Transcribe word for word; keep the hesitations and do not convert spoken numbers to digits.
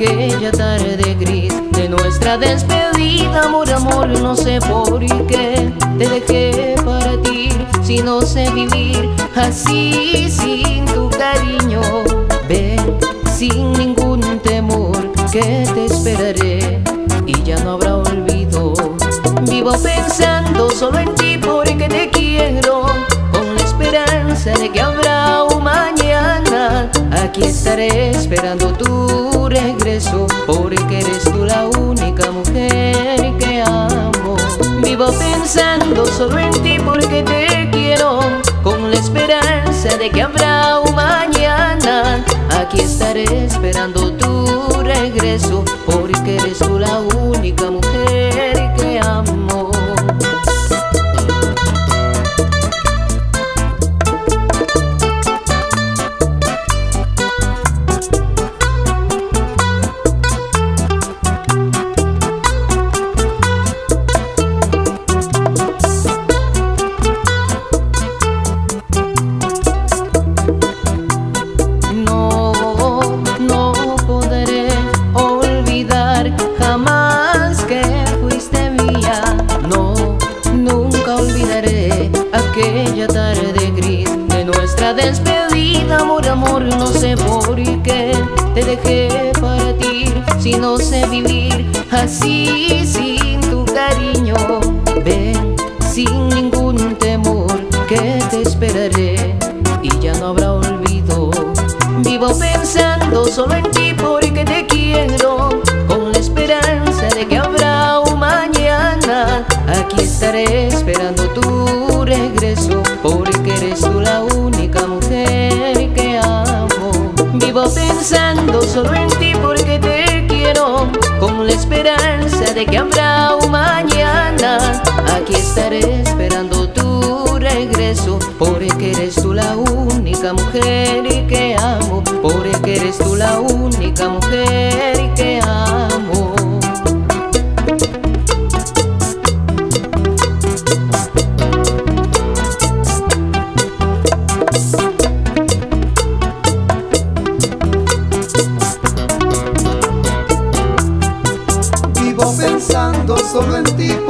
aquella tarde gris de nuestra despedida. Amor, amor, no sé por qué te dejé partir, si no sé vivir así sin tu cariño. Ven sin ningún temor, que te esperaré y ya no habrá olvido. Vivo pensando solo en ti porque te quiero, con la esperanza de que habrá un mañana. Aquí estaré esperando tu regreso, porque eres tú la única mujer que amo. Vivo pensando solo en ti porque te quiero, con la esperanza de que habrá un mañana. Aquí estaré esperando tu regreso, porque eres tú la única mujer que amo. Aquella tarde gris de nuestra despedida. Amor, amor, no sé por qué te dejé partir, si no sé vivir así sin tu cariño. Ven sin ningún temor, que te esperaré y ya no habrá olvido. Vivo pensando solo en ti porque te quiero, con la esperanza de que habrá un mañana. Aquí estaré esperando tu regreso, porque eres tú la única mujer que amo. Vivo pensando solo en ti porque te quiero, con la esperanza de que habrá un mañana. Aquí estaré esperando tu regreso, porque eres tú la única mujer que amo, porque eres tú la única mujer que amo. Pensando solo en ti